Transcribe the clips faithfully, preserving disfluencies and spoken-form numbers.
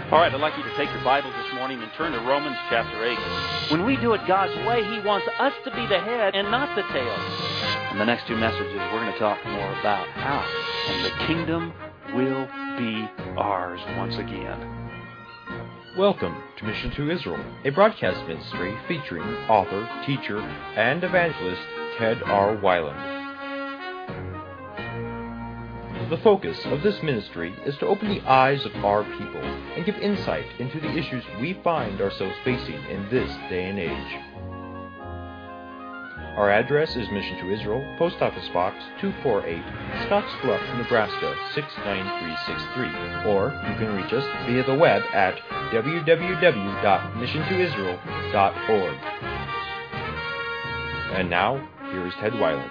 All right, I'd like you to take your Bibles this morning and turn to Romans chapter eight. When we do it God's way, He wants us to be the head and not the tail. In the next two messages, we're going to talk more about how, and the kingdom will be ours once again. Welcome to Mission to Israel, a broadcast ministry featuring author, teacher, and evangelist Ted R. Weiland. The focus of this ministry is to open the eyes of our people and give insight into the issues we find ourselves facing in this day and age. Our address is Mission to Israel, Post Office Box two forty-eight, Scottsbluff, Nebraska six nine three six three, or you can reach us via the web at w w w dot mission to israel dot org. And now, here is Ted Weiland.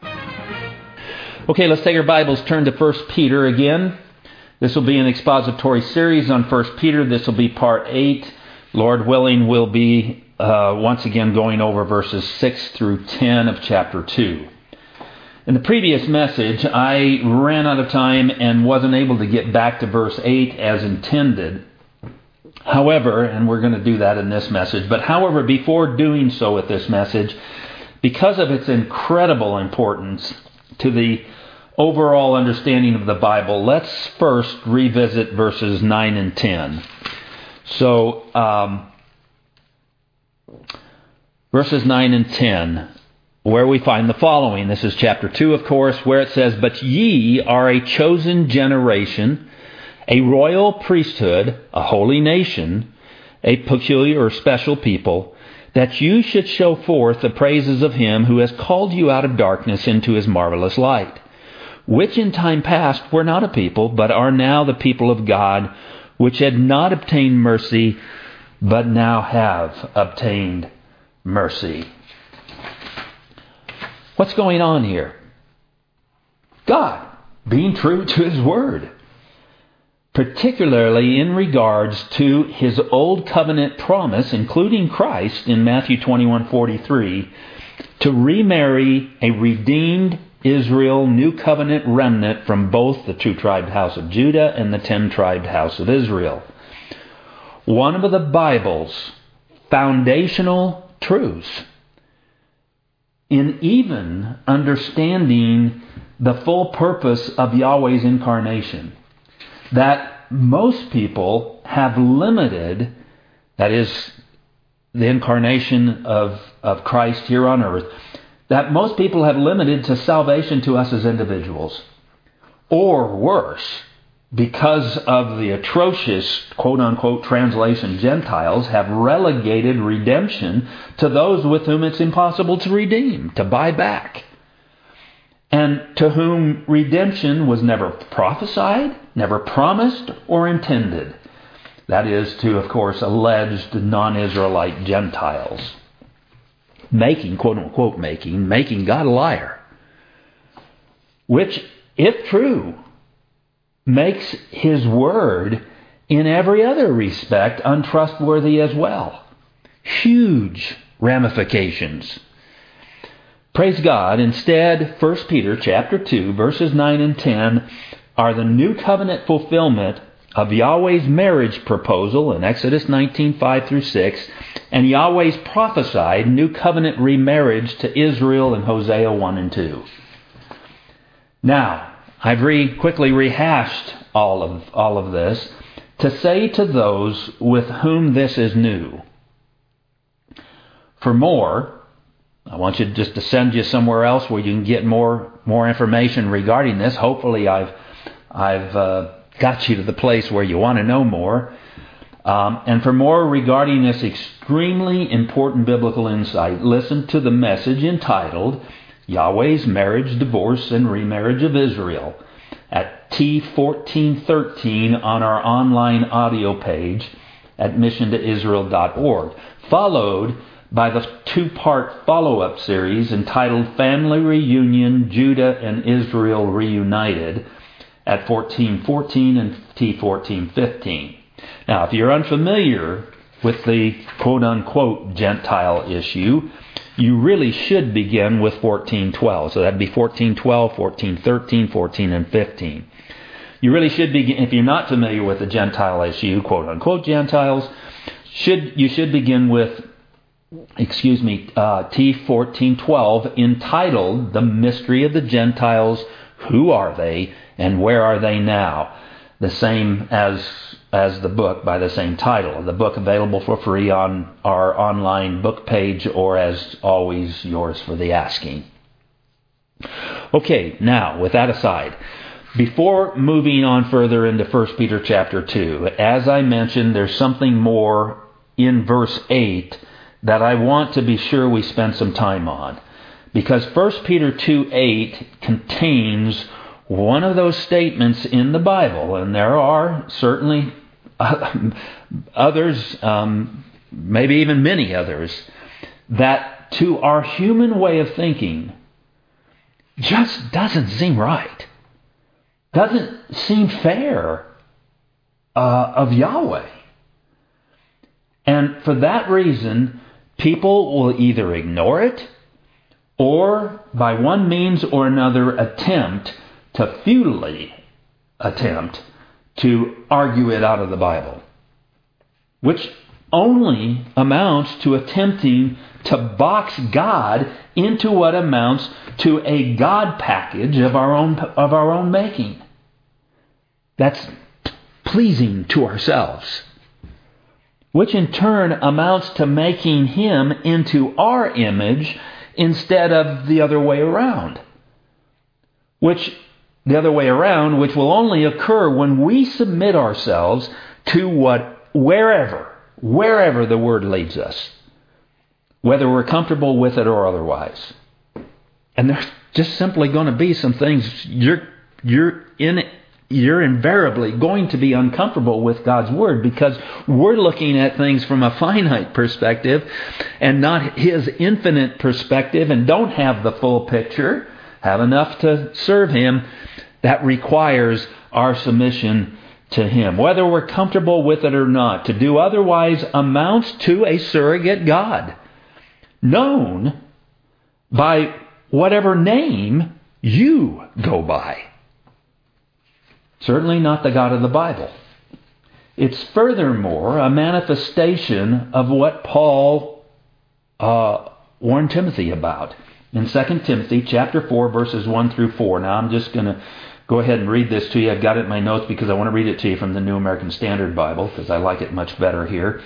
Okay, let's take our Bibles, turn to First Peter again. This will be an expository series on First Peter. This will be part eight. Lord willing, we'll be uh, once again going over verses six through ten of chapter two. In the previous message, I ran out of time and wasn't able to get back to verse eight as intended. However, and we're going to do that in this message, but however, before doing so with this message, because of its incredible importance to the overall understanding of the Bible, let's first revisit verses nine and ten. So, um, verses nine and ten, where we find the following. This is chapter two, of course, where it says, "But ye are a chosen generation, a royal priesthood, a holy nation, a peculiar or special people, that you should show forth the praises of Him who has called you out of darkness into His marvelous light, which in time past were not a people, but are now the people of God, which had not obtained mercy, but now have obtained mercy." What's going on here? God being true to His Word, particularly in regards to His old covenant promise, including Christ in Matthew twenty-one forty-three, to remarry a redeemed Israel, new covenant remnant from both the two-tribed house of Judah and the ten-tribed house of Israel. One of the Bible's foundational truths in even understanding the full purpose of Yahweh's incarnation, that most people have limited, that is, the incarnation of, of Christ here on earth, that most people have limited to salvation to us as individuals. Or worse, because of the atrocious, quote-unquote, translation, Gentiles have relegated redemption to those with whom it's impossible to redeem, to buy back, and to whom redemption was never prophesied, never promised, or intended. That is to, of course, alleged non-Israelite Gentiles. Making, quote-unquote, making, making God a liar. Which, if true, makes His Word in every other respect untrustworthy as well. Huge ramifications. Praise God. Instead, First Peter chapter two, verses nine and ten are the new covenant fulfillment of Yahweh's marriage proposal in Exodus nineteen five through six, and Yahweh's prophesied new covenant remarriage to Israel in Hosea one and two. Now, I've re- quickly rehashed all of, all of this to say to those with whom this is new, for more, I want you just to send you somewhere else where you can get more more information regarding this. Hopefully I've I've uh, got you to the place where you want to know more. Um, and for more regarding this extremely important biblical insight, listen to the message entitled Yahweh's Marriage, Divorce, and Remarriage of Israel at T fourteen thirteen on our online audio page at mission to israel dot org, followed by the two-part follow-up series entitled Family Reunion, Judah and Israel Reunited at fourteen fourteen and T fourteen fifteen. Now, if you're unfamiliar with the quote-unquote Gentile issue, you really should begin with fourteen twelve. So that'd be fourteen twelve, fourteen thirteen, fourteen and fifteen. you really should begin, if you're not familiar with the Gentile issue, quote unquote Gentiles, should you should begin with, excuse me, uh, T fourteen twelve, entitled The Mystery of the Gentiles, Who Are They and Where Are They Now? The same as as the book by the same title. The book available for free on our online book page, or as always, yours for the asking. Okay, now, with that aside, before moving on further into First Peter chapter two, as I mentioned, there's something more in verse eight that I want to be sure we spend some time on. Because First Peter two eight contains one of those statements in the Bible, and there are certainly others, um, maybe even many others, that to our human way of thinking just doesn't seem right. Doesn't seem fair uh, of Yahweh. And for that reason, people will either ignore it or by one means or another attempt to futilely attempt to argue it out of the Bible, which only amounts to attempting to box God into what amounts to a God package of our own of our own making. That's pleasing to ourselves, which in turn amounts to making Him into our image instead of the other way around. Which the other way around, which will only occur when we submit ourselves to what wherever, wherever the Word leads us, whether we're comfortable with it or otherwise. And there's just simply going to be some things you're you're in you're invariably going to be uncomfortable with God's Word, because we're looking at things from a finite perspective and not His infinite perspective, and don't have the full picture, have enough to serve Him. That requires our submission to Him, whether we're comfortable with it or not. To do otherwise amounts to a surrogate God, known by whatever name you go by. Certainly not the God of the Bible. It's furthermore a manifestation of what Paul uh, warned Timothy about in Second Timothy chapter four, verses one through four. Now I'm just going to go ahead and read this to you. I've got it in my notes because I want to read it to you from the New American Standard Bible, because I like it much better here.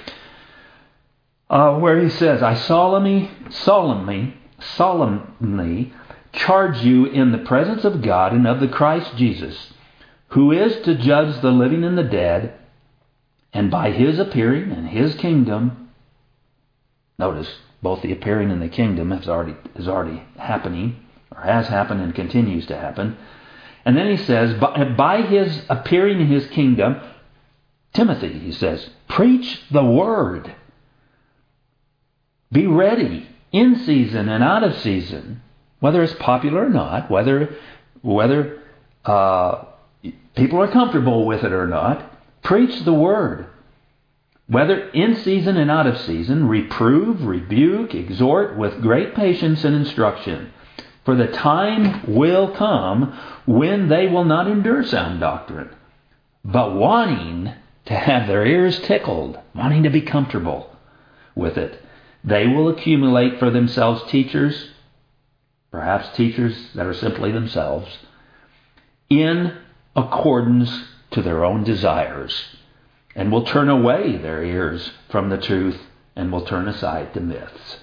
Uh, where he says, I solemnly, solemnly, solemnly charge you in the presence of God and of the Christ Jesus, who is to judge the living and the dead, and by His appearing and His kingdom. Notice, both the appearing and the kingdom is already, is already happening, or has happened and continues to happen. And then he says, by, by His appearing in His kingdom, Timothy, he says, preach the word. Be ready in season and out of season, whether it's popular or not, whether whether uh, people are comfortable with it or not. Preach the word. Whether in season and out of season, reprove, rebuke, exhort with great patience and instruction. For the time will come when they will not endure sound doctrine, but wanting to have their ears tickled, wanting to be comfortable with it, they will accumulate for themselves teachers, perhaps teachers that are simply themselves, in accordance to their own desires, and will turn away their ears from the truth and will turn aside to myths.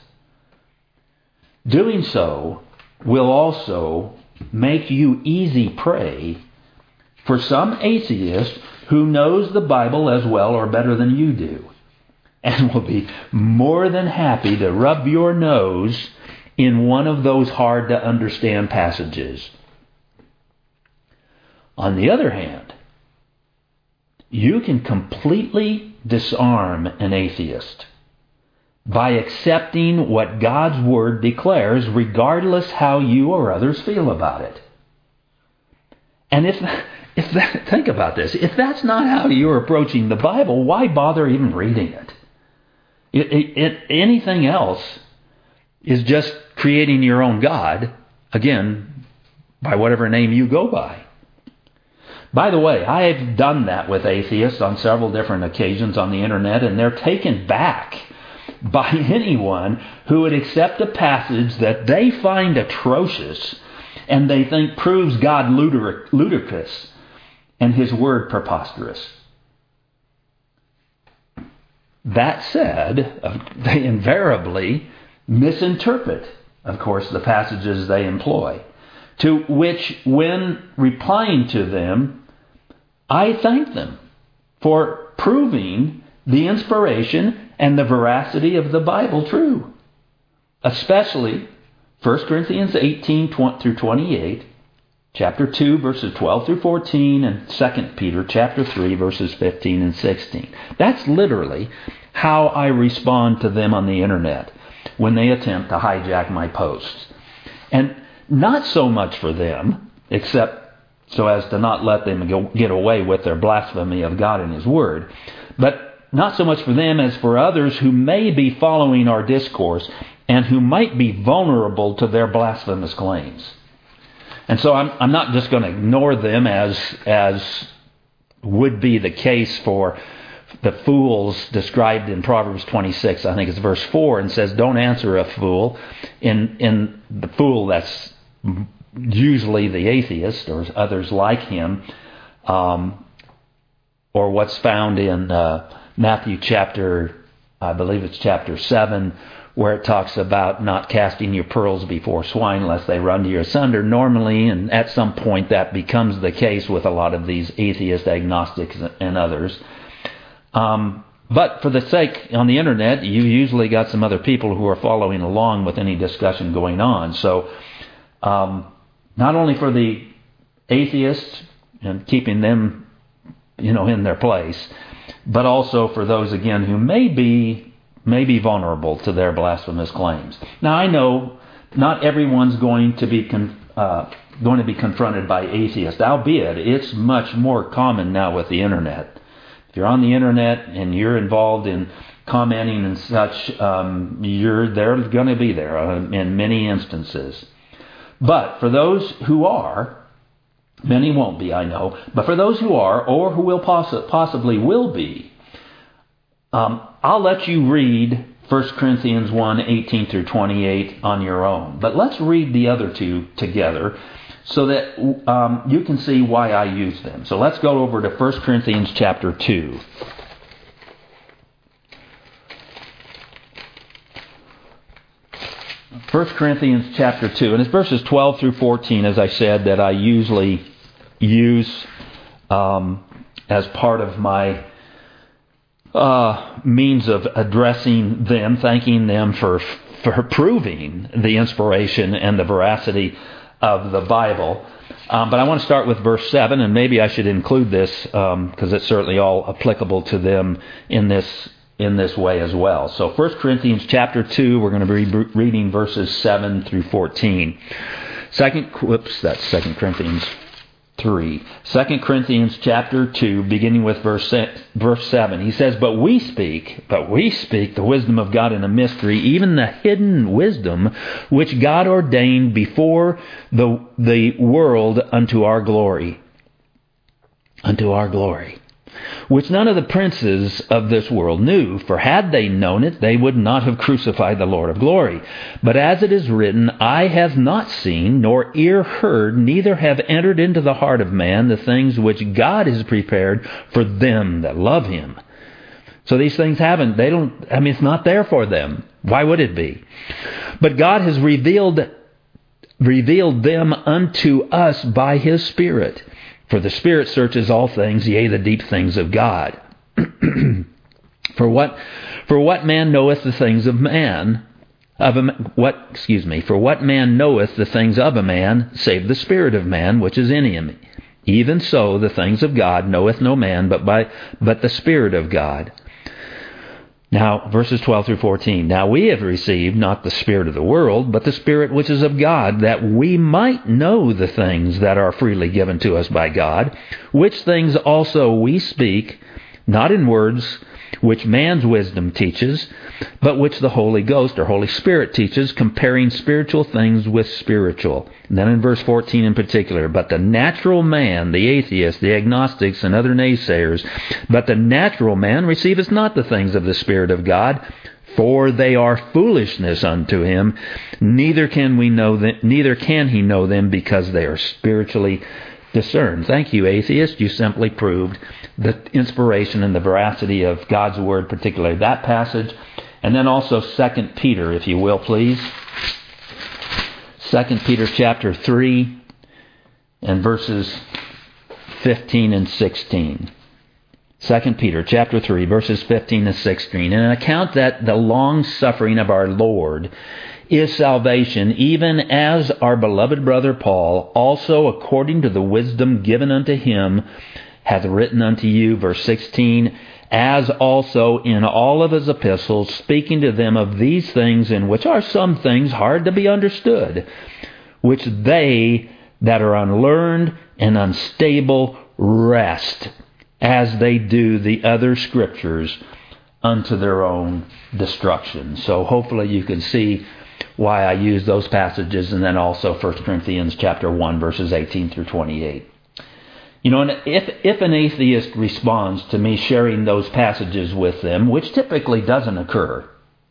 Doing so will also make you easy prey for some atheist who knows the Bible as well or better than you do, and will be more than happy to rub your nose in one of those hard to understand passages. On the other hand, you can completely disarm an atheist by accepting what God's Word declares, regardless how you or others feel about it. And if, if that, think about this, if that's not how you're approaching the Bible, why bother even reading it? It, it, it anything else is just creating your own God, again, by whatever name you go by. By the way, I've done that with atheists on several different occasions on the internet, and they're taken back by anyone who would accept a passage that they find atrocious and they think proves God ludicrous and His Word preposterous. That said, they invariably misinterpret, of course, the passages they employ, to which, when replying to them, I thank them for proving the inspiration and the veracity of the Bible true. Especially First Corinthians eighteen through twenty-eight, chapter two, verses twelve through fourteen, and Second Peter chapter three, verses fifteen and sixteen. That's literally how I respond to them on the internet when they attempt to hijack my posts. And not so much for them, except so as to not let them go, get away with their blasphemy of God and His Word, but not so much for them as for others who may be following our discourse and who might be vulnerable to their blasphemous claims. And so I'm, I'm not just going to ignore them as, as would be the case for the fools described in Proverbs twenty-six, I think it's verse four, and says, don't answer a fool. In, in the fool, that's usually the atheist or others like him, um, or what's found in uh, Matthew chapter, I believe it's chapter seven, where it talks about not casting your pearls before swine lest they run to you asunder. Normally, and at some point, that becomes the case with a lot of these atheist agnostics and others. Um, but for the sake, on the internet, you usually got some other people who are following along with any discussion going on. So, um, not only for the atheists and keeping them, you know, in their place, but also for those, again, who may be, may be vulnerable to their blasphemous claims. Now, I know not everyone's going to be con- uh, going to be confronted by atheists, albeit it's much more common now with the internet. If you're on the internet and you're involved in commenting and such, um, you're they're going to be there uh, in many instances. But for those who are, many won't be, I know, but for those who are, or who will poss- possibly will be, um, I'll let you read First Corinthians one, eighteen through twenty-eight on your own. But let's read the other two together so that um, you can see why I use them. So let's go over to First Corinthians chapter two. First Corinthians chapter two, and it's verses twelve through fourteen, as I said, that I usually use um, as part of my uh, means of addressing them, thanking them for for proving the inspiration and the veracity of the Bible. Um, but I want to start with verse seven, and maybe I should include this because um, it's certainly all applicable to them in this in this way as well. So First Corinthians chapter two, we're going to be reading verses seven through fourteen. Second, whoops, that's Second Corinthians three. Second Corinthians chapter two, beginning with verse verse seven. He says, "But we speak, but we speak the wisdom of God in a mystery, even the hidden wisdom which God ordained before the the world unto our glory, unto our glory." Which none of the princes of this world knew, for had they known it, they would not have crucified the Lord of glory. But as it is written, eye have not seen, nor ear heard, neither have entered into the heart of man the things which God has prepared for them that love Him. So these things haven't, they don't, I mean, it's not there for them. Why would it be? But God has revealed, revealed them unto us by His Spirit. For the Spirit searches all things, yea, the deep things of God. For what, for what man knoweth the things of man? Of a, what? Excuse me. For what man knoweth the things of a man, save the spirit of man which is in him? Even so, the things of God knoweth no man, but by but the Spirit of God. Now, verses twelve through fourteen. Now we have received not the spirit of the world, but the Spirit which is of God, that we might know the things that are freely given to us by God, which things also we speak, not in words which man's wisdom teaches, but which the Holy Ghost or Holy Spirit teaches, comparing spiritual things with spiritual. And then in verse fourteen in particular, but the natural man, the atheist, the agnostics, and other naysayers, but the natural man receiveth not the things of the Spirit of God, for they are foolishness unto him, neither can we know them, neither can he know them, because they are spiritually discerned. Thank you, atheist. You simply proved the inspiration and the veracity of God's Word, particularly that passage. And then also Second Peter, if you will, please. Second Peter chapter three and verses fifteen and sixteen. Second Peter chapter three, verses fifteen and sixteen. In an account that the long suffering of our Lord is salvation, even as our beloved brother Paul, also according to the wisdom given unto him, hath written unto you, verse sixteen, as also in all of his epistles, speaking to them of these things, in which are some things hard to be understood, which they that are unlearned and unstable wrest, as they do the other scriptures, unto their own destruction. So hopefully you can see why I use those passages, and then also First Corinthians chapter one, verses eighteen through twenty-eight. You know, if if an atheist responds to me sharing those passages with them, which typically doesn't occur,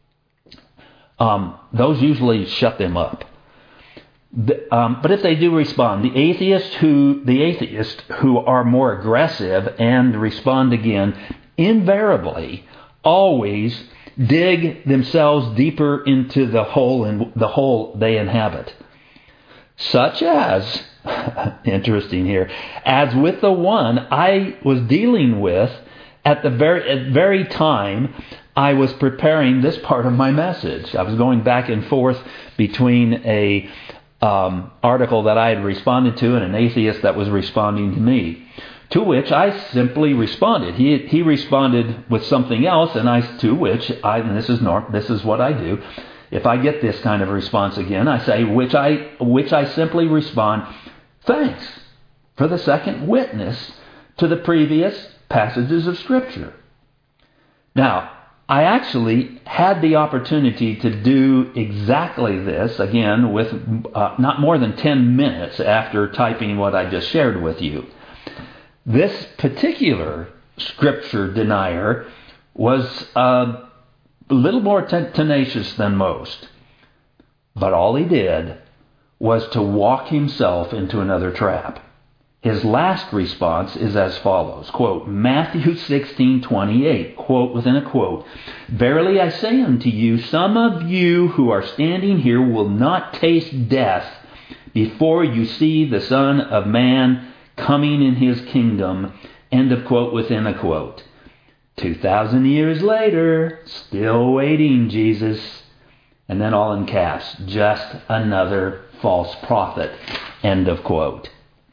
um, those usually shut them up. The, um, but if they do respond, the atheists who the atheists who are more aggressive and respond again, invariably, always dig themselves deeper into the hole in the hole they inhabit. Such as, interesting here, as with the one I was dealing with at the very at very time I was preparing this part of my message. I was going back and forth between a um, article that I had responded to and an atheist that was responding to me. To which I simply responded. He he responded with something else, and I to which I and this is norm, this is what I do. If I get this kind of response again, I say which I which I simply respond, thanks for the second witness to the previous passages of Scripture. Now, I actually had the opportunity to do exactly this again with uh, not more than ten minutes after typing what I just shared with you. This particular scripture denier was uh, a little more t- tenacious than most. But all he did was to walk himself into another trap. His last response is as follows, quote, Matthew sixteen twenty-eight, quote within a quote, Verily I say unto you, some of you who are standing here will not taste death before you see the Son of Man coming in his kingdom, end of quote within a quote. Two thousand years later, still waiting, Jesus. And then all in caps, just another false prophet, end of quote.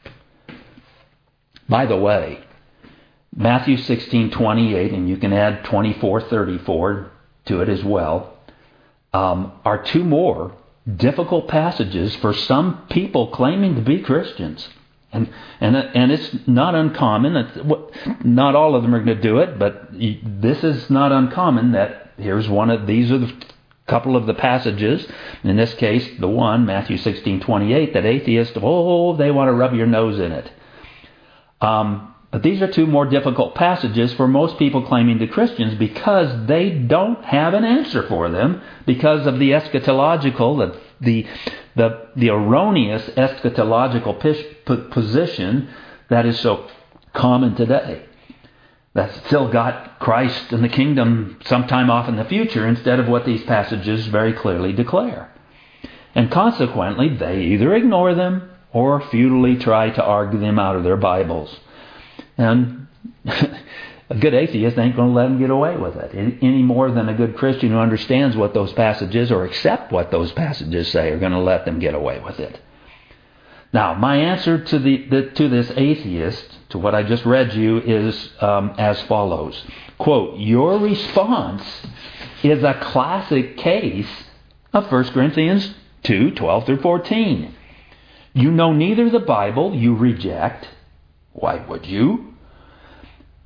By the way, Matthew sixteen twenty-eight, and you can add twenty-four thirty-four to it as well, um, are two more difficult passages for some people claiming to be Christians. And and and it's not uncommon. It's, not all of them are going to do it, but this is not uncommon. That here's one of these are the couple of the passages. In this case, the one Matthew sixteen twenty-eight that atheists oh they want to rub your nose in it. Um, but these are two more difficult passages for most people claiming to Christians because they don't have an answer for them because of the eschatological the the the, the erroneous eschatological position that is so common today. That's still got Christ and the kingdom sometime off in the future instead of what these passages very clearly declare. And consequently, they either ignore them or futilely try to argue them out of their Bibles. And a good atheist ain't going to let them get away with it any more than a good Christian who understands what those passages or accept what those passages say are going to let them get away with it. Now, my answer to the, the to this atheist, to what I just read you, is um, as follows. Quote, your response is a classic case of First Corinthians two, twelve through fourteen. You know neither the Bible, you reject. Why would you?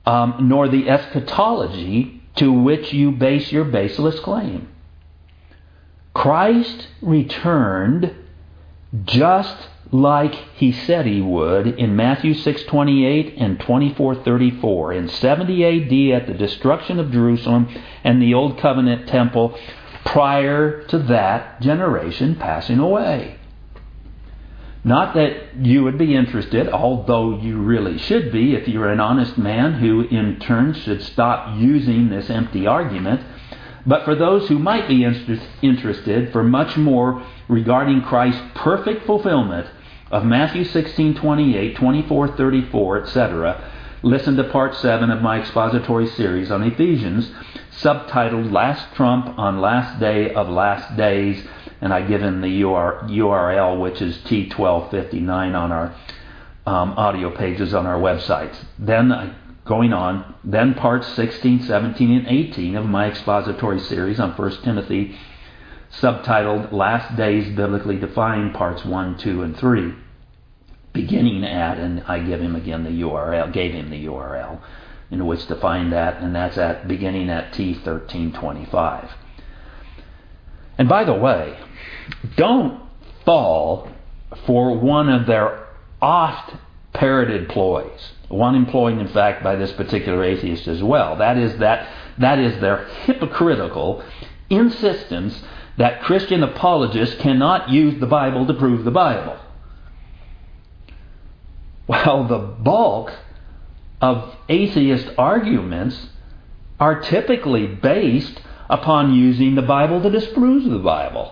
um, nor the eschatology to which you base your baseless claim. Christ returned just like He said He would in Matthew six twenty-eight and twenty-four thirty-four. In seventy A D at the destruction of Jerusalem and the Old Covenant temple, prior to that generation passing away. Not that you would be interested, although you really should be if you're an honest man who in turn should stop using this empty argument, but for those who might be interested for much more regarding Christ's perfect fulfillment of Matthew sixteen twenty-eight, twenty-four thirty-four, et cetera, listen to part seven of my expository series on Ephesians, subtitled Last Trump on Last Day of Last Days, and I give him the U R L, which is T twelve fifty-nine on our um, audio pages on our websites. Then, uh, going on, then parts sixteen, seventeen, and eighteen of my expository series on First Timothy, subtitled Last Days Biblically Defined, parts one, two, and three, beginning at, and I give him again the U R L, gave him the U R L in which to find that, and that's at beginning at T thirteen twenty-five. And by the way, don't fall for one of their oft parroted ploys. One employed, in fact, by this particular atheist as well. That is that that is their hypocritical insistence that Christian apologists cannot use the Bible to prove the Bible. Well, the bulk of atheist arguments are typically based upon using the Bible to disprove the Bible.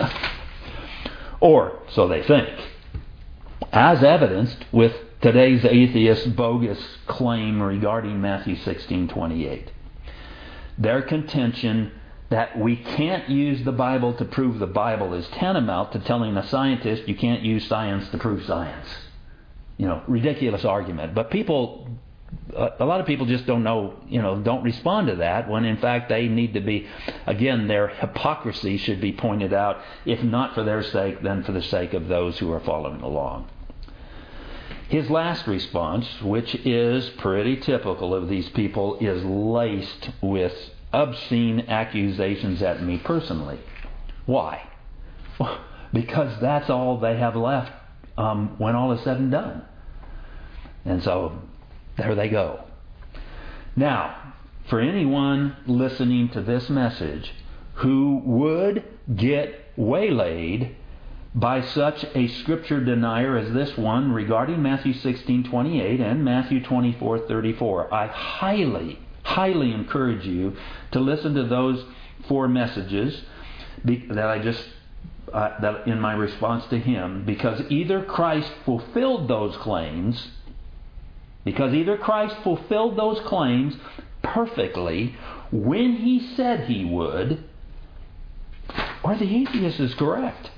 Or, so they think. As evidenced with today's atheist bogus claim regarding Matthew sixteen twenty-eight. Their contention that we can't use the Bible to prove the Bible is tantamount to telling a scientist you can't use science to prove science. You know, ridiculous argument. But people, a lot of people just don't know, you know, don't respond to that when in fact they need to be, again, their hypocrisy should be pointed out, if not for their sake, then for the sake of those who are following along. His last response, which is pretty typical of these people, is laced with obscene accusations at me personally. Why? Because that's all they have left um, when all is said and done. And so, there they go. Now, for anyone listening to this message who would get waylaid by such a scripture denier as this one regarding Matthew sixteen twenty-eight and Matthew twenty-four thirty-four, I highly, highly encourage you to listen to those four messages that I just uh, that in my response to him, because either Christ fulfilled those claims, because either Christ fulfilled those claims perfectly when He said He would, or the atheist is correct.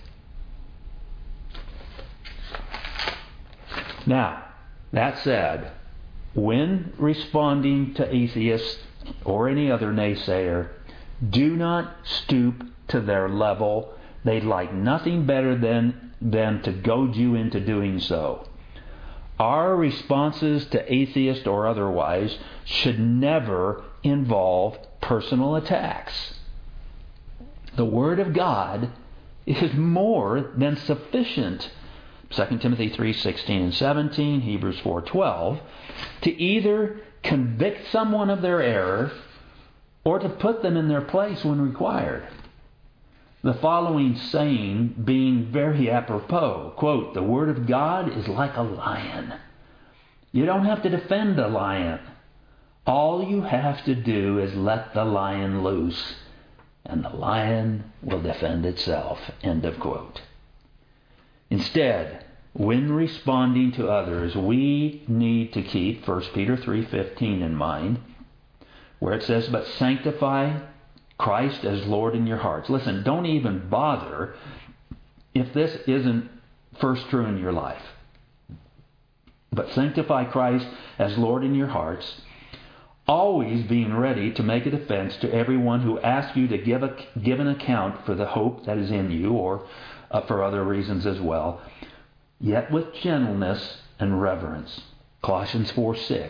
Now, that said, when responding to atheists or any other naysayer, do not stoop to their level. They'd like nothing better than, than to goad you into doing so. Our responses to atheist or otherwise should never involve personal attacks. The Word of God is more than sufficient, Second Timothy three sixteen and seventeen, Hebrews four twelve, to either convict someone of their error or to put them in their place when required. The following saying being very apropos, quote, "The Word of God is like a lion. You don't have to defend a lion. All you have to do is let the lion loose, and the lion will defend itself." End of quote. Instead, when responding to others, we need to keep First Peter three fifteen in mind, where it says, "But sanctify Christ as Lord in your hearts." Listen, don't even bother if this isn't first true in your life. But sanctify Christ as Lord in your hearts, always being ready to make a defense to everyone who asks you to give a, give an account for the hope that is in you, or uh, for other reasons as well, yet with gentleness and reverence. Colossians four six.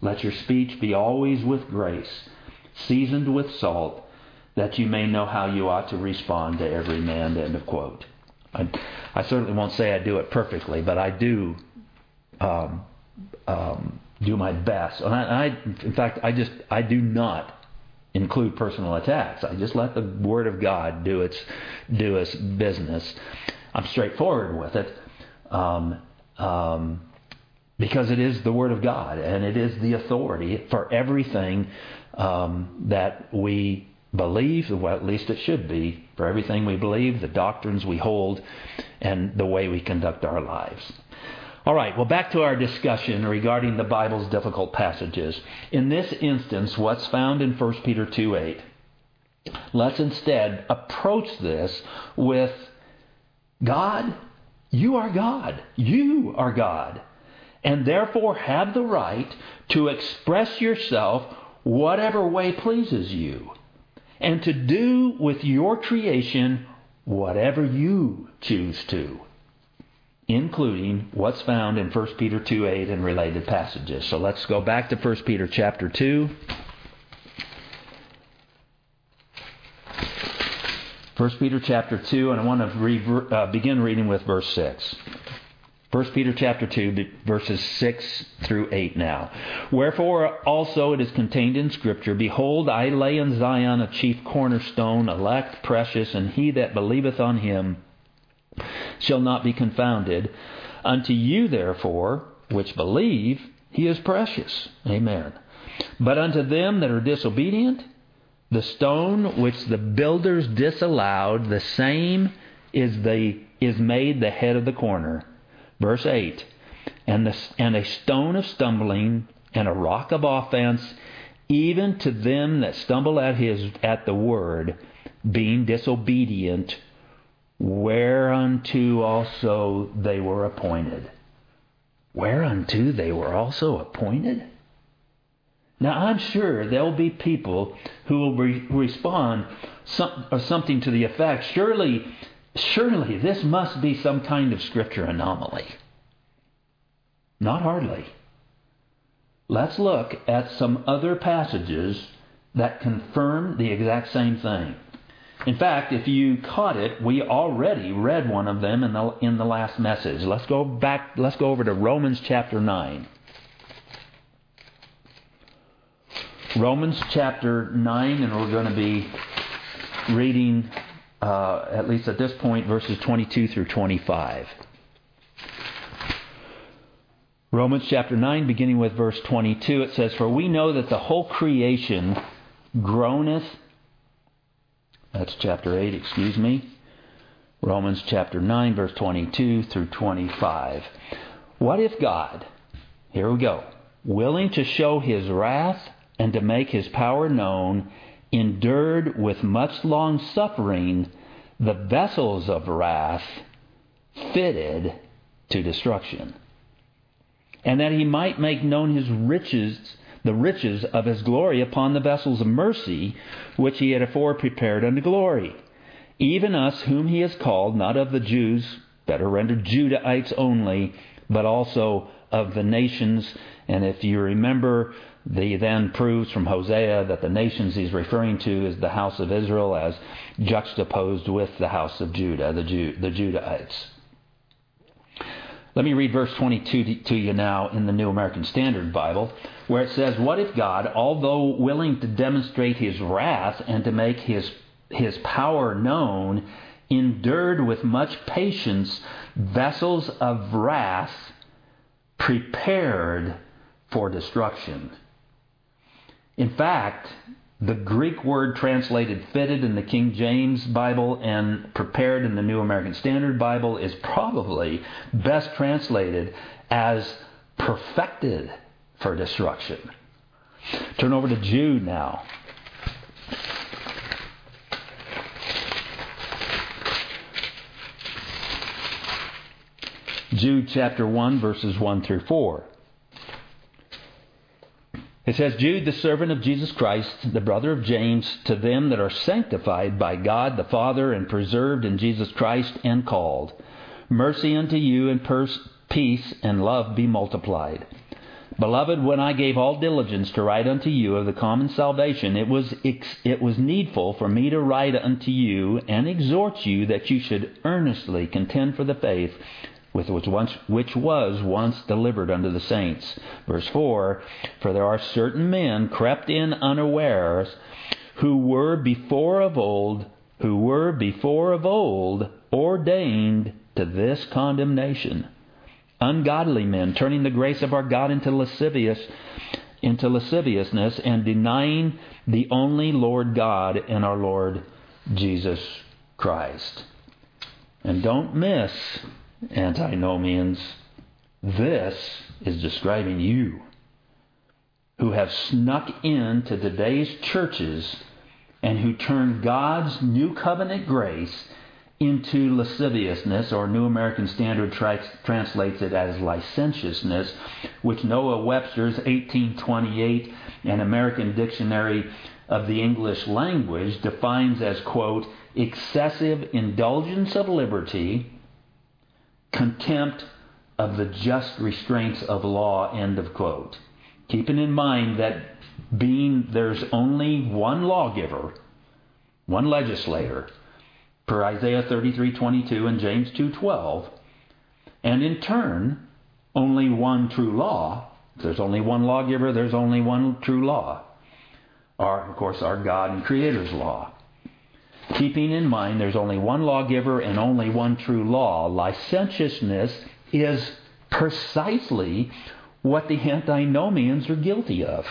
Let your speech be always with grace, seasoned with salt, that you may know how you ought to respond to every man. End of quote. I, I certainly won't say I do it perfectly, but I do um, um, do my best. And I, I, in fact, I just I do not include personal attacks. I just let the Word of God do its do its business. I'm straightforward with it, um, um, because it is the Word of God, and it is the authority for everything um, that we believe, well, at least it should be, for everything we believe, the doctrines we hold, and the way we conduct our lives. All right, well, back to our discussion regarding the Bible's difficult passages. In this instance, what's found in First Peter two eight, let's instead approach this with, God, you are God. You are God. And therefore have the right to express yourself whatever way pleases you, and to do with your creation whatever you choose to, including what's found in First Peter two eight and related passages. So let's go back to First Peter chapter two. First Peter chapter two, and I want to re- uh, begin reading with verse six. First Peter chapter two, verses six through eight now. Wherefore also it is contained in Scripture, Behold, I lay in Zion a chief cornerstone, elect, precious, and he that believeth on him shall not be confounded. Unto you therefore, which believe, he is precious. Amen. But unto them that are disobedient, the stone which the builders disallowed, the same is the is made the head of the corner. Verse eight, and, the, and a stone of stumbling and a rock of offense, even to them that stumble at his at the word, being disobedient, whereunto also they were appointed. Whereunto they were also appointed? Now I'm sure there'll be people who will re- respond some, or something to the effect, surely Surely this must be some kind of Scripture anomaly. Not hardly. Let's look at some other passages that confirm the exact same thing. In fact, if you caught it, we already read one of them in the in the last message. Let's go back. Let's go over to Romans chapter nine. Romans chapter nine, and we're going to be reading, Uh, at least at this point, verses twenty-two through twenty-five. Romans chapter nine, beginning with verse twenty-two, it says, For we know that the whole creation groaneth. That's chapter eight, excuse me. Romans chapter nine, verse twenty-two through twenty-five. What if God, here we go, willing to show His wrath and to make His power known, endured with much long suffering the vessels of wrath fitted to destruction, and that he might make known his riches, the riches of his glory upon the vessels of mercy, which he had afore prepared unto glory, even us whom he has called, not of the Jews, better rendered Judahites only, but also of the nations. And if you remember, he then proves from Hosea that the nations he's referring to is the house of Israel as juxtaposed with the house of Judah, the, Jew, the Judahites. Let me read verse twenty-two to you now in the New American Standard Bible, where it says, What if God, although willing to demonstrate His wrath and to make His, his power known, endured with much patience vessels of wrath prepared for destruction. In fact, the Greek word translated fitted in the King James Bible and prepared in the New American Standard Bible is probably best translated as perfected for destruction. Turn over to Jude now. Jude chapter one, verses one through four. It says, Jude, the servant of Jesus Christ, the brother of James, to them that are sanctified by God the Father and preserved in Jesus Christ and called, mercy unto you and pers- peace and love be multiplied. Beloved, when I gave all diligence to write unto you of the common salvation, it was it was needful for me to write unto you and exhort you that you should earnestly contend for the faith with which once which was once delivered unto the saints. Verse four, for there are certain men crept in unawares, who were before of old, who were before of old ordained to this condemnation. Ungodly men, turning the grace of our God into lascivious, into lasciviousness, and denying the only Lord God and our Lord Jesus Christ. And don't miss, antinomians, this is describing you, who have snuck into today's churches and who turn God's new covenant grace into lasciviousness, or New American Standard tra- translates it as licentiousness, which Noah Webster's eighteen twenty-eight and American Dictionary of the English Language defines as, quote, excessive indulgence of liberty, contempt of the just restraints of law, end of quote. Keeping in mind that being there's only one lawgiver, one legislator, per Isaiah thirty-three twenty-two and James two twelve, and in turn, only one true law. If there's only one lawgiver, there's only one true law. Our, of course, our God and Creator's law. Keeping in mind there's only one lawgiver and only one true law, licentiousness is precisely what the antinomians are guilty of.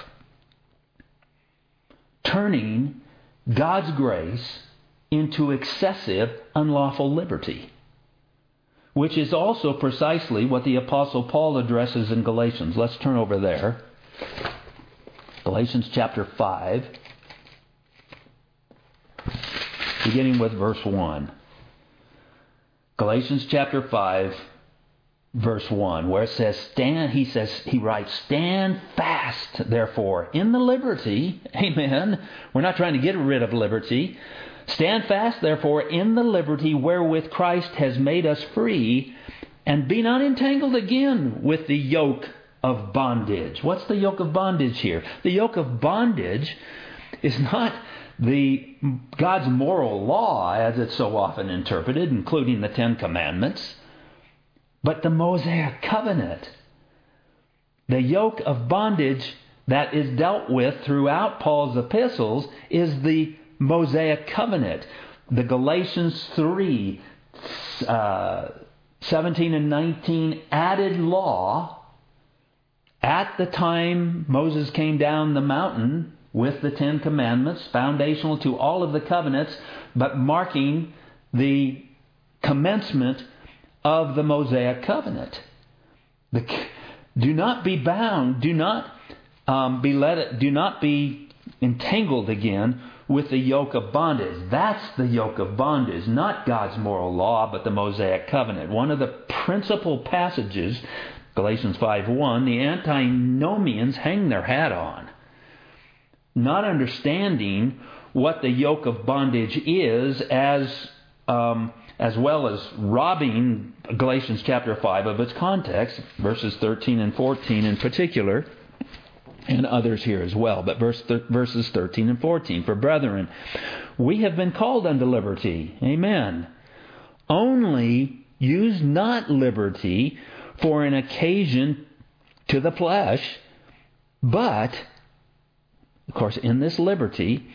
Turning God's grace into excessive, unlawful liberty, which is also precisely what the Apostle Paul addresses in Galatians. Let's turn over there. Galatians chapter five, beginning with verse one. Galatians chapter five, verse one, where it says, stand, he says, he writes, stand fast, therefore, in the liberty. Amen. We're not trying to get rid of liberty. Stand fast, therefore, in the liberty wherewith Christ has made us free, and be not entangled again with the yoke of bondage. What's the yoke of bondage here? The yoke of bondage is not the God's moral law, as it's so often interpreted, including the Ten Commandments, but the Mosaic covenant. The yoke of bondage that is dealt with throughout Paul's epistles is the Mosaic covenant. The Galatians three, uh, seventeen and nineteen added law at the time Moses came down the mountain with the Ten Commandments, foundational to all of the covenants, but marking the commencement of the Mosaic covenant. The, do not be bound, do not um, be led, do not be entangled again with the yoke of bondage. That's the yoke of bondage, not God's moral law, but the Mosaic covenant. One of the principal passages, Galatians five one, the antinomians hang their hat on, not understanding what the yoke of bondage is, as um, as well as robbing Galatians chapter five of its context, verses thirteen and fourteen in particular, and others here as well, but verse th- verses thirteen and fourteen. For brethren, we have been called unto liberty. Amen. Only use not liberty for an occasion to the flesh, but, of course, in this liberty,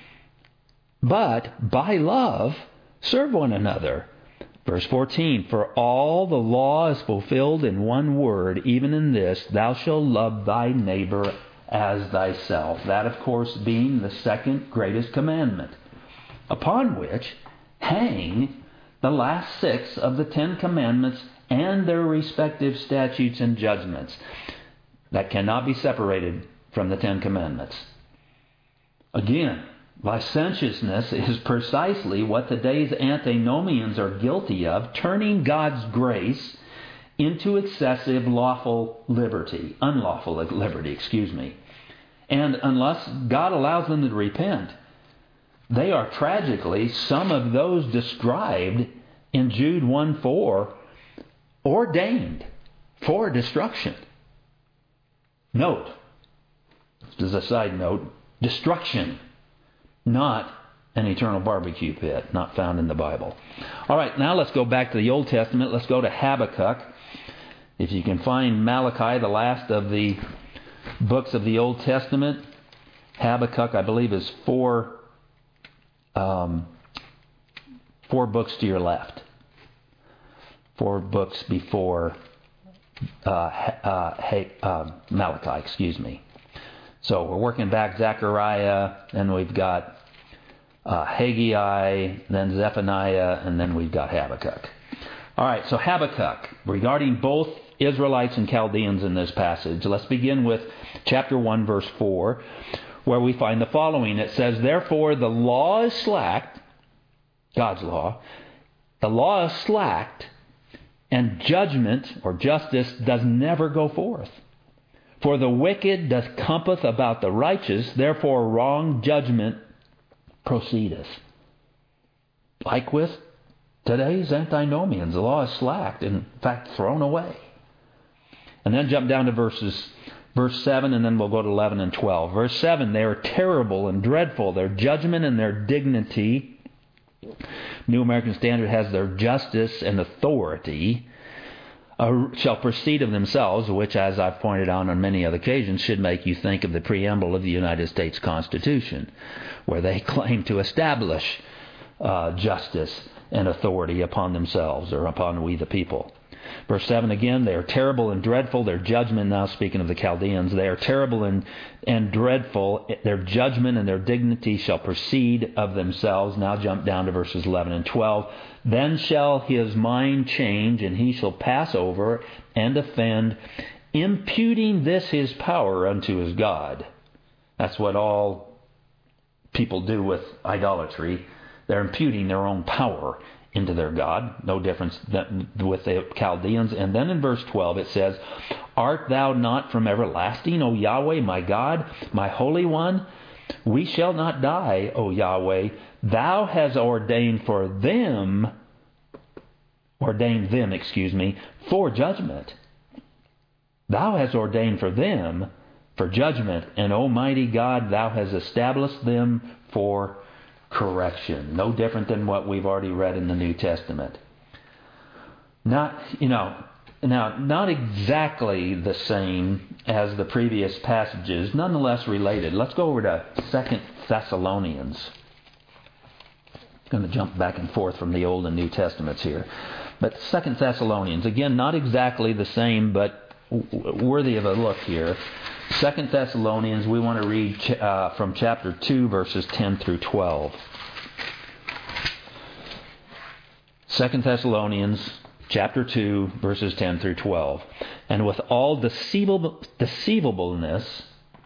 but by love serve one another. Verse fourteen, for all the law is fulfilled in one word, even in this, thou shalt love thy neighbor as thyself. That, of course, being the second greatest commandment, upon which hang the last six of the Ten Commandments and their respective statutes and judgments that cannot be separated from the Ten Commandments. Again, licentiousness is precisely what today's antinomians are guilty of, turning God's grace into excessive lawful liberty, unlawful liberty, excuse me. And unless God allows them to repent, they are tragically, some of those described in Jude one four, ordained for destruction. Note, as a side note, destruction, not an eternal barbecue pit, not found in the Bible. All right, now let's go back to the Old Testament. Let's go to Habakkuk. If you can find Malachi, the last of the books of the Old Testament, Habakkuk, I believe, is four, um, four books to your left. Four books before uh, uh, hey, uh, Malachi, excuse me. So we're working back Zechariah, then we've got uh, Haggai, then Zephaniah, and then we've got Habakkuk. All right, so Habakkuk, regarding both Israelites and Chaldeans in this passage. Let's begin with chapter one, verse four, where we find the following. It says, "Therefore the law is slacked," God's law, "the law is slacked, and judgment," or justice, "does never go forth. For the wicked doth compass about the righteous, therefore wrong judgment proceedeth." Like with today's antinomians, the law is slacked, in fact thrown away. And then jump down to verses, verse seven, and then we'll go to eleven and twelve. Verse seven, "They are terrible and dreadful, their judgment and their dignity." New American Standard has "their justice and authority uh, shall proceed of themselves," which, as I've pointed out on many other occasions, should make you think of the preamble of the United States Constitution, where they claim to establish uh, justice and authority upon themselves, or upon we the people. Verse seven again, "They are terrible and dreadful, their judgment," now speaking of the Chaldeans, "they are terrible and, and dreadful, their judgment and their dignity shall proceed of themselves." Now jump down to verses eleven and twelve. "Then shall his mind change, and he shall pass over and offend, imputing this his power unto his God." That's what all people do with idolatry. They're imputing their own power into their God. No difference than with the Chaldeans. And then in verse twelve it says, "Art thou not from everlasting, O Yahweh, my God, my Holy One? We shall not die, O Yahweh. Thou hast ordained for them, ordained them, excuse me, for judgment. Thou hast ordained for them for judgment, and Almighty God, thou hast established them for correction." No different than what we've already read in the New Testament. Not, you know, now, not exactly the same as the previous passages, nonetheless related. Let's go over to Second Thessalonians. I'm going to jump back and forth from the Old and New Testaments here. But Second Thessalonians, again, not exactly the same, but worthy of a look here. Second Thessalonians, we want to read uh, from chapter two, verses ten through twelve. Second Thessalonians, chapter two, verses ten through twelve. "And with all deceivable, deceivableness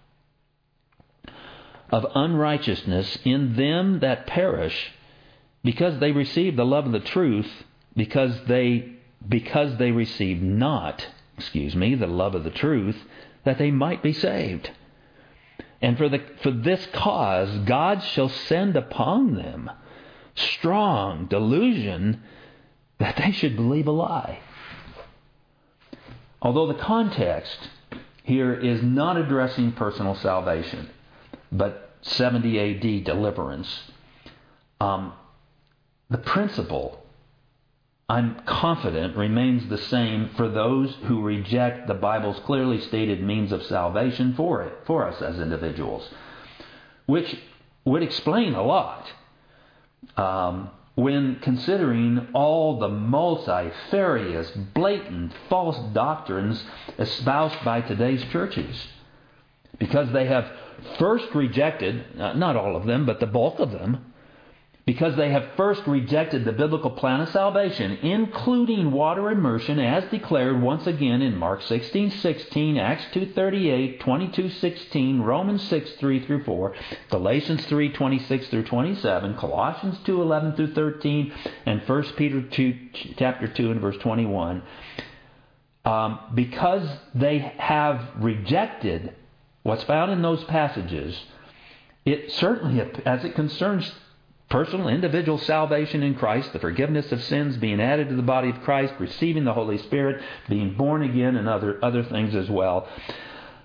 of unrighteousness in them that perish, because they receive the love of the truth, because they because they receive not, excuse me, the love of the truth, that they might be saved. And for the for this cause God shall send upon them strong delusion, that they should believe a lie." Although the context here is not addressing personal salvation, but seventy A D deliverance, um, the principle, I'm confident, remains the same for those who reject the Bible's clearly stated means of salvation for it, for us as individuals, which would explain a lot um, when considering all the multifarious, blatant, false doctrines espoused by today's churches. Because they have first rejected, not all of them, but the bulk of them, because they have first rejected the biblical plan of salvation, including water immersion as declared once again in Mark sixteen sixteen, Acts two thirty-eight, twenty-two sixteen, Romans six three through four, Galatians three twenty-six through twenty-seven, Colossians two eleven through thirteen, and First Peter two, chapter two and verse twenty-one. Um, because they have rejected what's found in those passages, it certainly, as it concerns personal, individual salvation in Christ, the forgiveness of sins, being added to the body of Christ, receiving the Holy Spirit, being born again, and other, other things as well.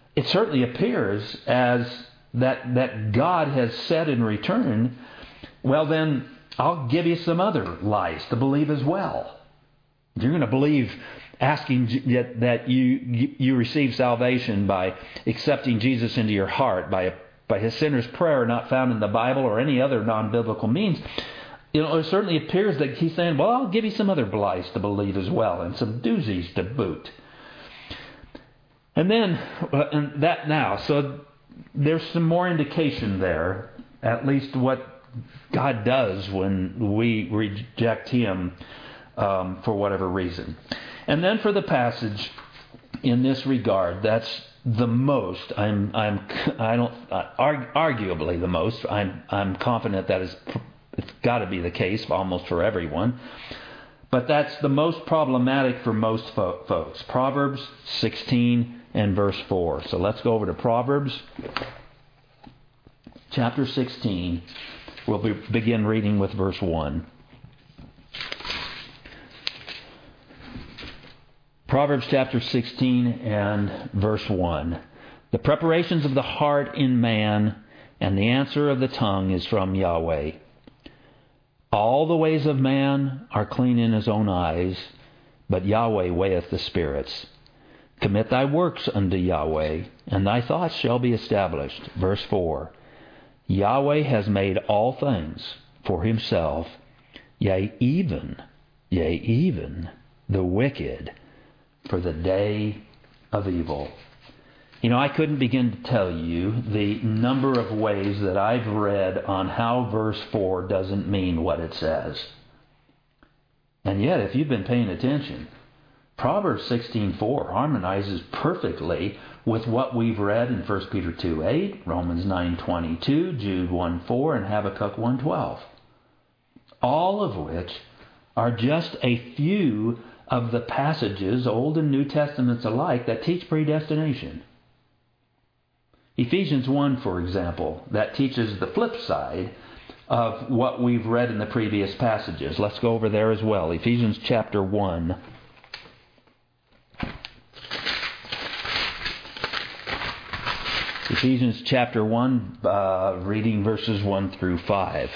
it certainly appears as that that God has said in return, well then, I'll give you some other lies to believe as well. You're going to believe asking that, that you you receive salvation by accepting Jesus into your heart, by, by His sinner's prayer not found in the Bible or any other non-biblical means. You know, it certainly appears that He's saying, well, I'll give you some other lies to believe as well, and some doozies to boot. And then, uh, and that now, so there's some more indication there, at least what God does when we reject Him um, for whatever reason. And then for the passage in this regard, that's the most. I'm. I'm. I don't. Uh, arg- arguably the most. I'm. I'm confident that is. It's got to be the case almost for everyone. But that's the most problematic for most fo- folks. Proverbs sixteen and verse four. So let's go over to Proverbs chapter sixteen. We'll be, begin reading with verse one. Proverbs chapter sixteen and verse one. The preparations of the heart in man, and the answer of the tongue is from Yahweh. All the ways of man are clean in his own eyes, but Yahweh weigheth the spirits. Commit thy works unto Yahweh, and thy thoughts shall be established. Verse four. Yahweh has made all things for Himself, yea, even, yea, even the wicked for the day of evil. You know, I couldn't begin to tell you the number of ways that I've read on how verse four doesn't mean what it says. And yet, if you've been paying attention, Proverbs sixteen four harmonizes perfectly with what we've read in First Peter two eight, Romans nine twenty-two, Jude one four, and Habakkuk one twelve. All of which are just a few of the passages, Old and New Testaments alike, that teach predestination. Ephesians one, for example, that teaches the flip side of what we've read in the previous passages. Let's go over there as well. Ephesians chapter one. Ephesians chapter one, uh, reading verses one through five.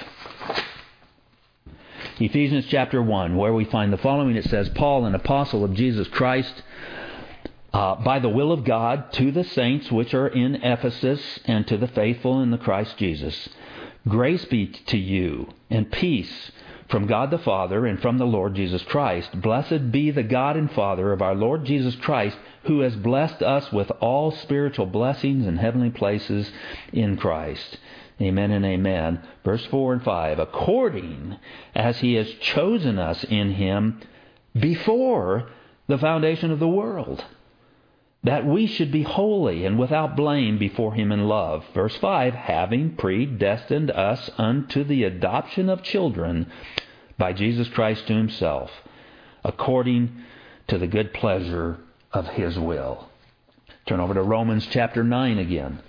Ephesians chapter one, where we find the following. It says, Paul, an apostle of Jesus Christ, uh, by the will of God, to the saints which are in Ephesus, and to the faithful in the Christ Jesus. Grace be to you, and peace from God the Father and from the Lord Jesus Christ. Blessed be the God and Father of our Lord Jesus Christ, who has blessed us with all spiritual blessings in heavenly places in Christ. Amen and amen. Verse four and five. According as He has chosen us in Him before the foundation of the world, that we should be holy and without blame before Him in love. Verse five. Having predestined us unto the adoption of children by Jesus Christ to Himself, according to the good pleasure of His will. Turn over to Romans chapter nine again.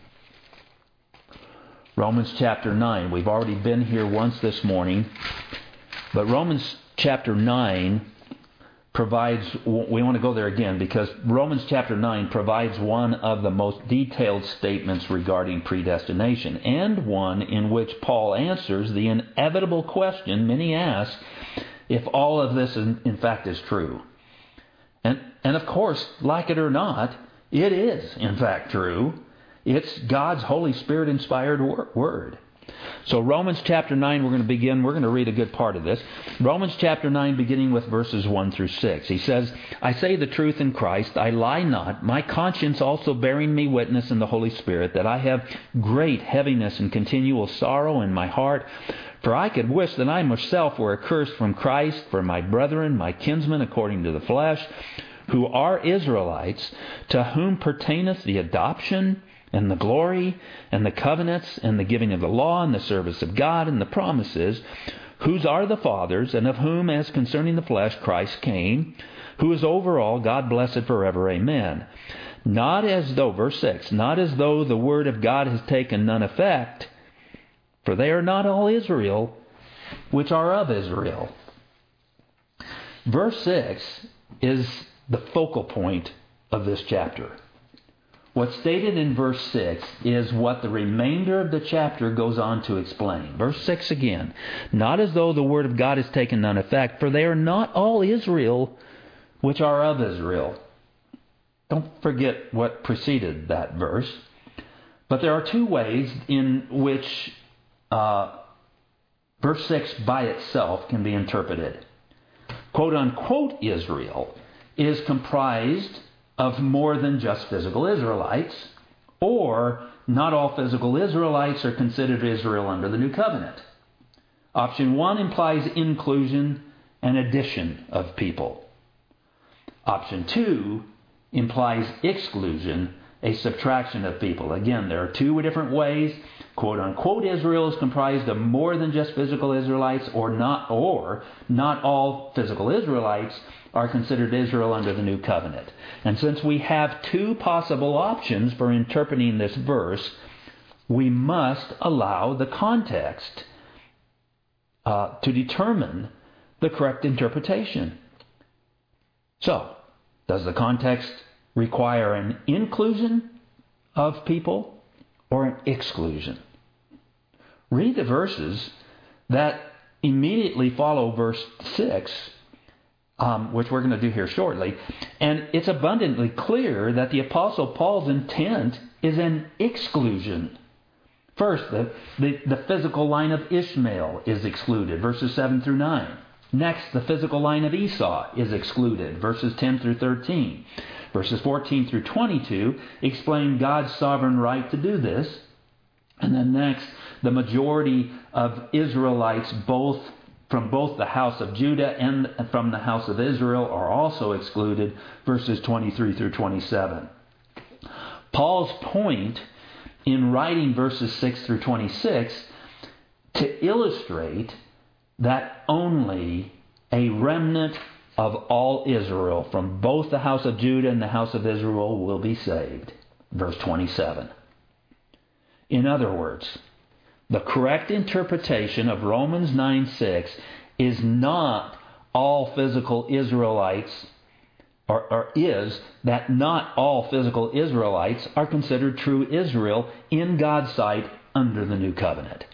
Romans chapter nine. We've already been here once this morning, but Romans chapter nine provides, we want to go there again because Romans chapter nine provides one of the most detailed statements regarding predestination, and one in which Paul answers the inevitable question many ask, if all of this in, in fact is true. And, and of course, like it or not, it is in fact true. It's God's Holy Spirit inspired word. So Romans chapter nine, we're going to begin. We're going to read a good part of this. Romans chapter nine, beginning with verses one through six. He says, I say the truth in Christ, I lie not, my conscience also bearing me witness in the Holy Spirit, that I have great heaviness and continual sorrow in my heart. For I could wish that I myself were accursed from Christ for my brethren, my kinsmen according to the flesh, who are Israelites, to whom pertaineth the adoption and the glory, and the covenants, and the giving of the law, and the service of God, and the promises, whose are the fathers, and of whom, as concerning the flesh, Christ came, who is over all, God blessed forever. Amen. Not as though, verse six, not as though the word of God has taken none effect, for they are not all Israel, which are of Israel. Verse six is the focal point of this chapter. what's stated in verse six is what the remainder of the chapter goes on to explain. Verse six again. Not as though the word of God is taken none effect, for they are not all Israel which are of Israel. Don't forget what preceded that verse. But there are two ways in which uh, verse six by itself can be interpreted. Quote-unquote Israel is comprised of more than just physical Israelites, or not all physical Israelites are considered Israel under the New Covenant. Option one implies inclusion and addition of people. Option two implies exclusion, a subtraction of people. Again, there are two different ways. Quote-unquote Israel is comprised of more than just physical Israelites, or not, or not all physical Israelites are considered Israel under the New Covenant. And since we have two possible options for interpreting this verse, we must allow the context uh, to determine the correct interpretation. So, does the context require an inclusion of people or an exclusion? Read the verses that immediately follow verse six, um, which we're going to do here shortly, and it's abundantly clear that the Apostle Paul's intent is an exclusion. First, the, the, the physical line of Ishmael is excluded, verses seven through nine. Next, the physical line of Esau is excluded, verses ten through thirteen. Verses fourteen through twenty-two explain God's sovereign right to do this. And then next, the majority of Israelites, both from both the house of Judah and from the house of Israel, are also excluded, verses twenty-three through twenty-seven. Paul's point in writing verses six through twenty-six to illustrate that only a remnant of all Israel from both the house of Judah and the house of Israel will be saved. Verse twenty-seven. In other words, the correct interpretation of Romans nine six is not all physical Israelites, or, or is that not all physical Israelites are considered true Israel in God's sight under the New Covenant.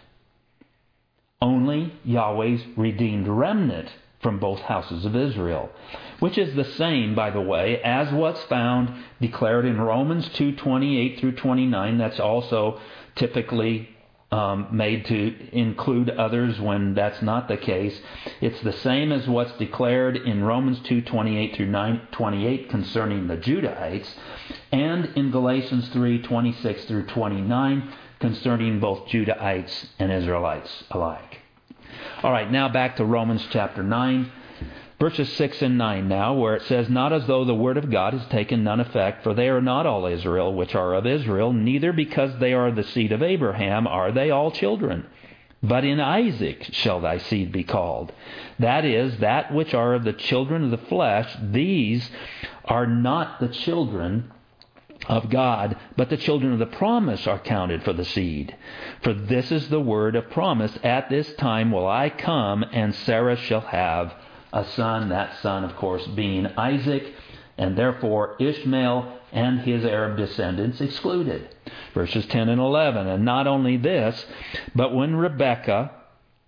Only Yahweh's redeemed remnant from both houses of Israel, which is the same, by the way, as what's found declared in Romans two twenty-eight through twenty-nine. That's also typically um, made to include others when that's not the case. It's the same as what's declared in Romans two twenty-eight through twenty-eight concerning the Judahites, and in Galatians three twenty-six through twenty-nine concerning both Judahites and Israelites alike. All right, now back to Romans chapter nine, verses six and nine now, where it says, Not as though the word of God has taken none effect, for they are not all Israel which are of Israel, neither because they are the seed of Abraham are they all children. But in Isaac shall thy seed be called. That is, that which are of the children of the flesh, these are not the children of God, but the children of the promise are counted for the seed. For this is the word of promise, At this time will I come, and Sarah shall have a son. That son, of course, being Isaac, and therefore Ishmael and his Arab descendants excluded. Verses ten and eleven. And not only this, but when Rebekah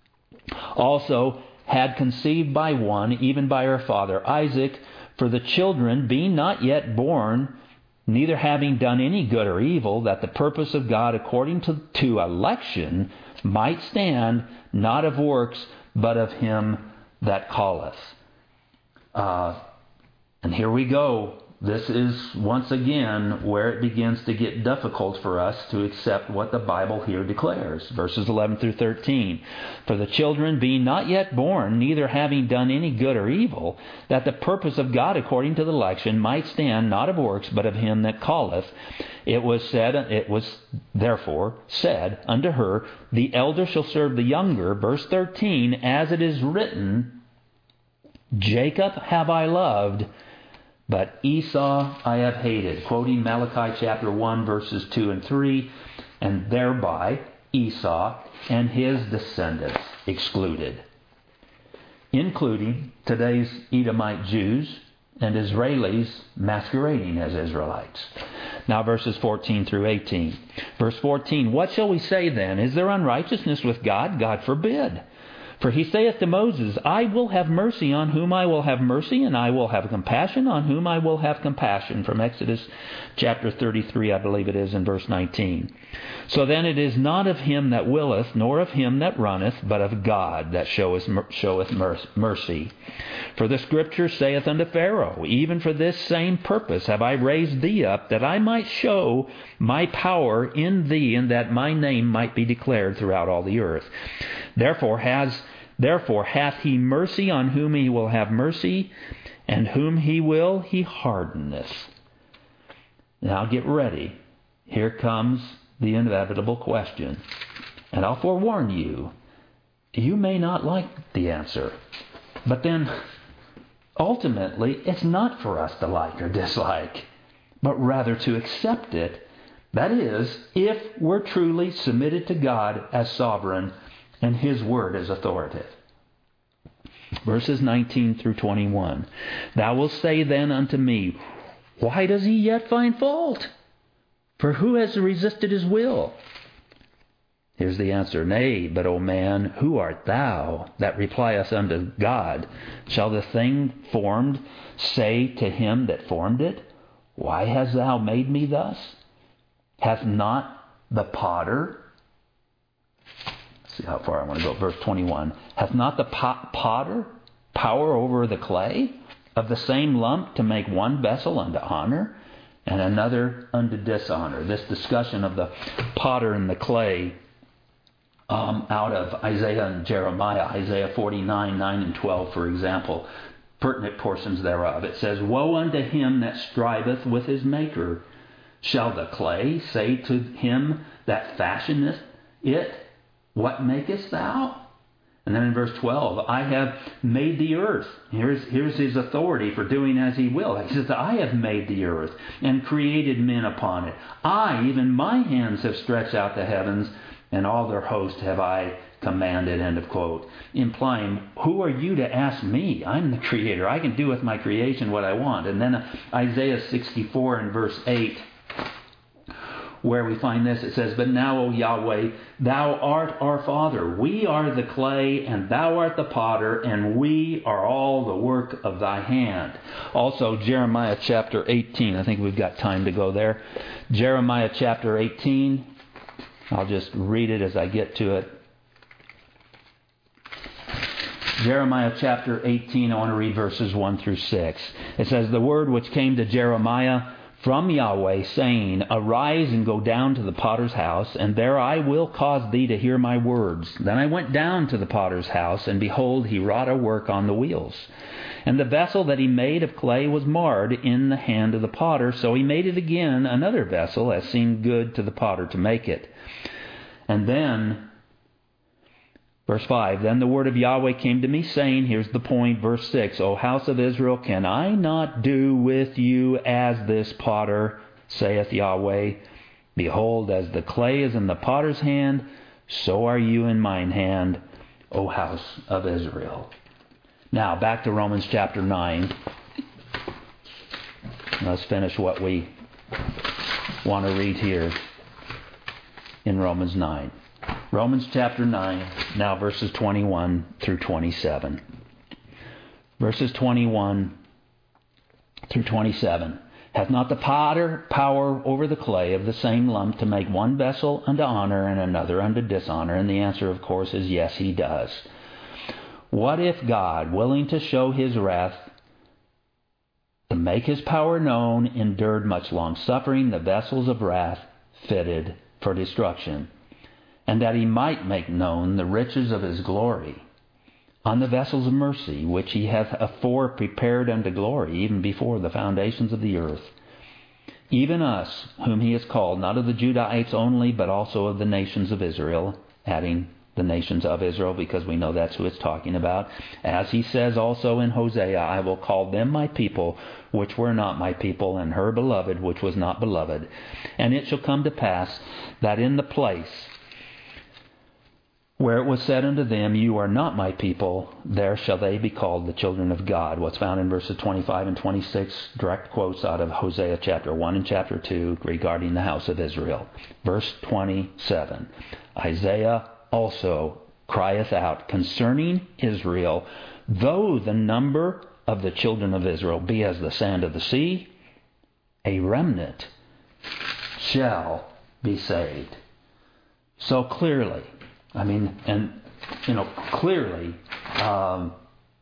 also had conceived by one, even by her father Isaac, for the children being not yet born, neither having done any good or evil, that the purpose of God according to, to election might stand, not of works, but of him that calleth. Uh, and here we go. This is once again where it begins to get difficult for us to accept what the Bible here declares. Verses eleven through thirteen. For the children being not yet born, neither having done any good or evil, that the purpose of God according to the election might stand, not of works, but of him that calleth. It was said, it was therefore said unto her, The elder shall serve the younger. Verse thirteen, as it is written, Jacob have I loved, but Esau I have hated. Quoting Malachi chapter one, verses two and three, and thereby Esau and his descendants excluded, including today's Edomite Jews and Israelis masquerading as Israelites. Now verses fourteen through eighteen. Verse fourteen, what shall we say then? Is there unrighteousness with God? God forbid. For he saith to Moses, I will have mercy on whom I will have mercy, and I will have compassion on whom I will have compassion. From Exodus chapter thirty-three, I believe it is, in verse nineteen. So then it is not of him that willeth, nor of him that runneth, but of God that showeth, showeth mercy. For the Scripture saith unto Pharaoh, even for this same purpose have I raised thee up, that I might show my power in thee, and that my name might be declared throughout all the earth. Therefore has Therefore hath he mercy on whom he will have mercy, and whom he will he hardeneth. Now get ready. Here comes the inevitable question. And I'll forewarn you, you may not like the answer. But then, ultimately, it's not for us to like or dislike, but rather to accept it. That is, if we're truly submitted to God as sovereign and His Word is authoritative. Verses nineteen through twenty-one. Thou wilt say then unto me, why does he yet find fault? For who has resisted his will? Here's the answer. Nay, but, O man, who art thou that repliest unto God? Shall the thing formed say to him that formed it, why hast thou made me thus? Hath not the potter... See how far I want to go. Verse twenty-one. Hath not the potter power over the clay of the same lump to make one vessel unto honor and another unto dishonor? This discussion of the potter and the clay um, out of Isaiah and Jeremiah. Isaiah forty-nine, nine and twelve, for example. Pertinent portions thereof. It says, woe unto him that striveth with his maker. Shall the clay say to him that fashioneth it, what makest thou? And then in verse twelve, I have made the earth. Here's, here's his authority for doing as he will. He says, I have made the earth and created men upon it. I, even my hands, have stretched out the heavens, and all their host have I commanded. End of quote. Implying, who are you to ask me? I'm the creator. I can do with my creation what I want. And then Isaiah sixty-four and verse eight, where we find this, it says, but now, O Yahweh, thou art our Father. We are the clay, and thou art the potter, and we are all the work of thy hand. Also, Jeremiah chapter eighteen. I think we've got time to go there. Jeremiah chapter eighteen. I'll just read it as I get to it. Jeremiah chapter eighteen, I want to read verses one through six. It says, the word which came to Jeremiah from Yahweh, saying, arise and go down to the potter's house, and there I will cause thee to hear my words. Then I went down to the potter's house, and behold, he wrought a work on the wheels. And the vessel that he made of clay was marred in the hand of the potter, so he made it again another vessel, as seemed good to the potter to make it. And then... Verse five, then the word of Yahweh came to me, saying, here's the point, verse six, O house of Israel, can I not do with you as this potter, saith Yahweh? Behold, as the clay is in the potter's hand, so are you in mine hand, O house of Israel. Now, back to Romans chapter nine. Let's finish what we want to read here in Romans nine. Romans chapter nine, now verses twenty-one through twenty-seven. Verses twenty-one through twenty-seven. Hath not the potter power over the clay of the same lump to make one vessel unto honor and another unto dishonor? And the answer, of course, is yes, he does. What if God, willing to show his wrath, to make his power known, endured much long suffering, the vessels of wrath fitted for destruction, and that he might make known the riches of his glory on the vessels of mercy, which he hath afore prepared unto glory, even before the foundations of the earth? Even us, whom he has called, not of the Judahites only, but also of the nations of Israel, adding the nations of Israel, because we know that's who it's talking about. As he says also in Hosea, I will call them my people, which were not my people, and her beloved, which was not beloved. And it shall come to pass that in the place where it was said unto them, You are not my people, there shall they be called the children of God. What's found in verses twenty-five and twenty-six, direct quotes out of Hosea chapter one and chapter two regarding the house of Israel. Verse twenty-seven, Isaiah also crieth out concerning Israel, though the number of the children of Israel be as the sand of the sea, a remnant shall be saved. So clearly, I mean, and, you know, clearly, um,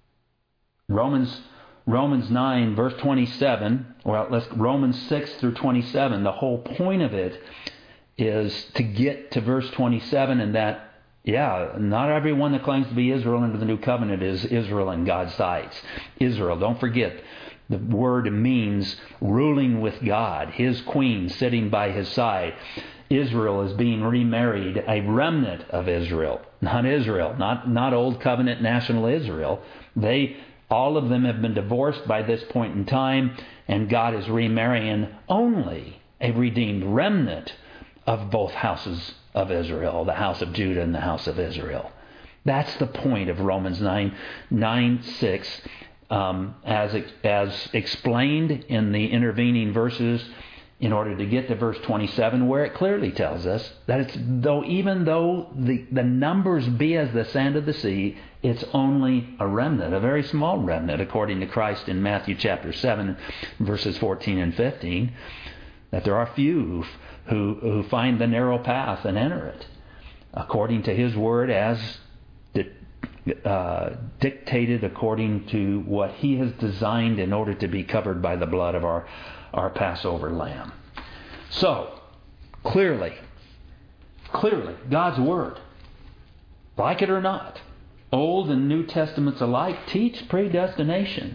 Romans Romans nine, verse twenty-seven, well, let's, Romans six through twenty-seven, the whole point of it is to get to verse twenty-seven, and that, yeah, not everyone that claims to be Israel under the new covenant is Israel in God's sight. Israel, don't forget, the word means ruling with God, His queen sitting by His side. Israel is being remarried, a remnant of Israel, not Israel, not not old covenant national Israel. They, all of them have been divorced by this point in time, and God is remarrying only a redeemed remnant of both houses of Israel, the house of Judah and the house of Israel. That's the point of Romans nine, nine six, um, as as explained in the intervening verses, in order to get to verse twenty-seven, where it clearly tells us that it's though even though the, the numbers be as the sand of the sea, it's only a remnant, a very small remnant, according to Christ in Matthew chapter seven, verses fourteen and fifteen, that there are few who, who find the narrow path and enter it, according to His word, as di- uh, dictated according to what He has designed in order to be covered by the blood of our our Passover lamb. So, clearly, clearly, God's Word, like it or not, Old and New Testaments alike, teach predestination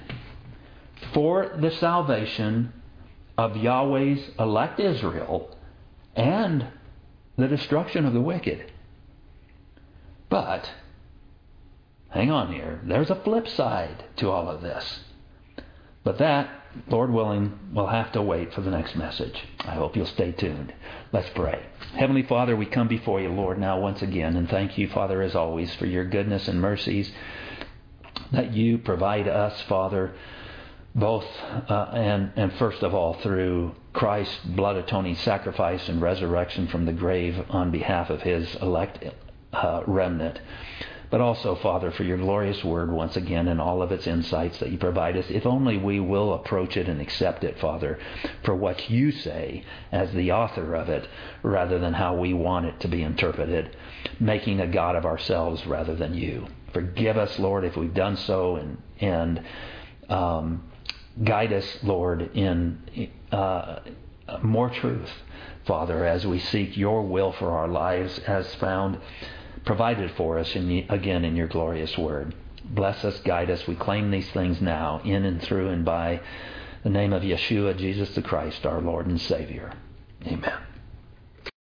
for the salvation of Yahweh's elect Israel and the destruction of the wicked. But, hang on here, there's a flip side to all of this. But that, Lord willing, we'll have to wait for the next message. I hope you'll stay tuned. Let's pray. Heavenly Father, we come before you, Lord, now once again, and thank you, Father, as always, for your goodness and mercies that you provide us, Father, both uh, and, and first of all through Christ's blood-atoning sacrifice and resurrection from the grave on behalf of His elect uh, remnant. But also, Father, for your glorious word once again and all of its insights that you provide us. If only we will approach it and accept it, Father, for what you say as the author of it, rather than how we want it to be interpreted, making a God of ourselves rather than you. Forgive us, Lord, if we've done so, and and um, guide us, Lord, in uh, more truth, Father, as we seek your will for our lives as found provided for us, in the, again, in your glorious word. Bless us, guide us. We claim these things now, in and through and by the name of Yeshua, Jesus the Christ, our Lord and Savior. Amen.